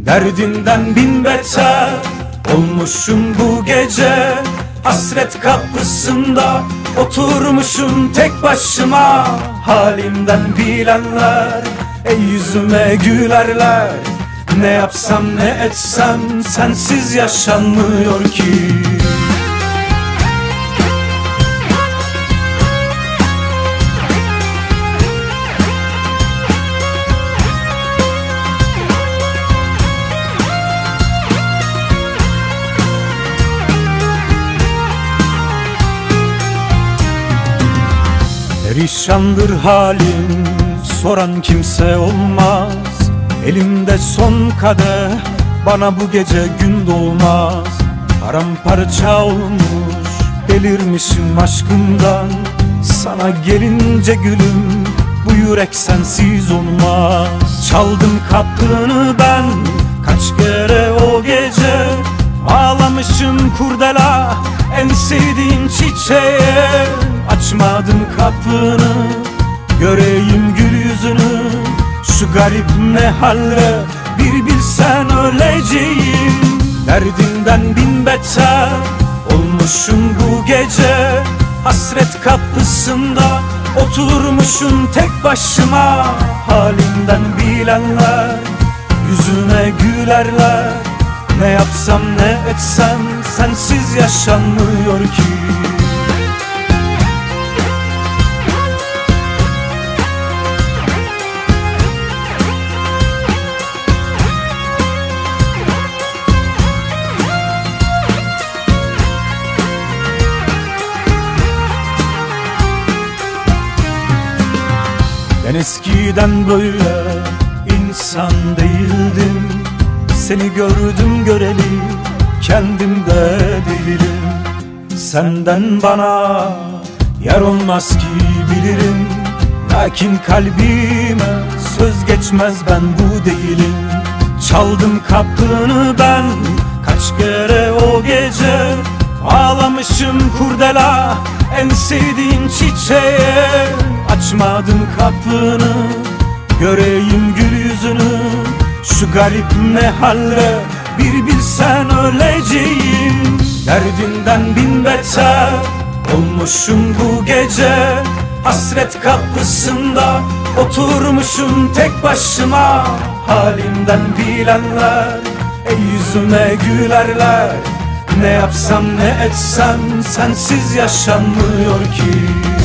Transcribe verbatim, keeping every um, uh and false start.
Derdinden bin beter olmuşum bu gece. Hasret kapısında oturmuşum tek başıma. Halimden bilenler ey yüzüme gülerler. Ne yapsam ne etsem sensiz yaşanmıyor ki. Perişandır halim, soran kimse olmaz. Elimde son kadeh, bana bu gece gün doğmaz. Paramparça olmuş, delirmişim aşkından. Sana gelince gülüm, bu yürek sensiz olmaz. Çaldım kapını ben, kaç kere o gece. Ağlamışım kurdela, en sevdiğin çiçeğe. Açmadın kapını, göreyim gül yüzünü. Şu garip ne halle, bir bilsen öleceğim. Derdinden bin beter olmuşum bu gece. Hasret kapısında oturmuşum tek başıma. Halimden bilenler yüzüme gülerler. Ne yapsam ne etsem sensiz yaşanmıyor ki. Ben eskiden böyle insan değildim. Seni gördüm göreli kendimde değilim. Senden bana yer olmaz ki bilirim. Lakin kalbime söz geçmez, ben bu değilim. Çaldım kapını ben kaç kere o gece. Ağlamışım kurdela, en sevdiğin çiçeğe. Açmadın kapını, göreyim gül yüzünü. Şu garip ne halle, bir bilsen öleceğim. Derdinden bin beter olmuşum bu gece. Hasret kapısında oturmuşum tek başıma. Halimden bilenler ey yüzüme gülerler. Ne yapsam ne etsem sensiz yaşanmıyor ki.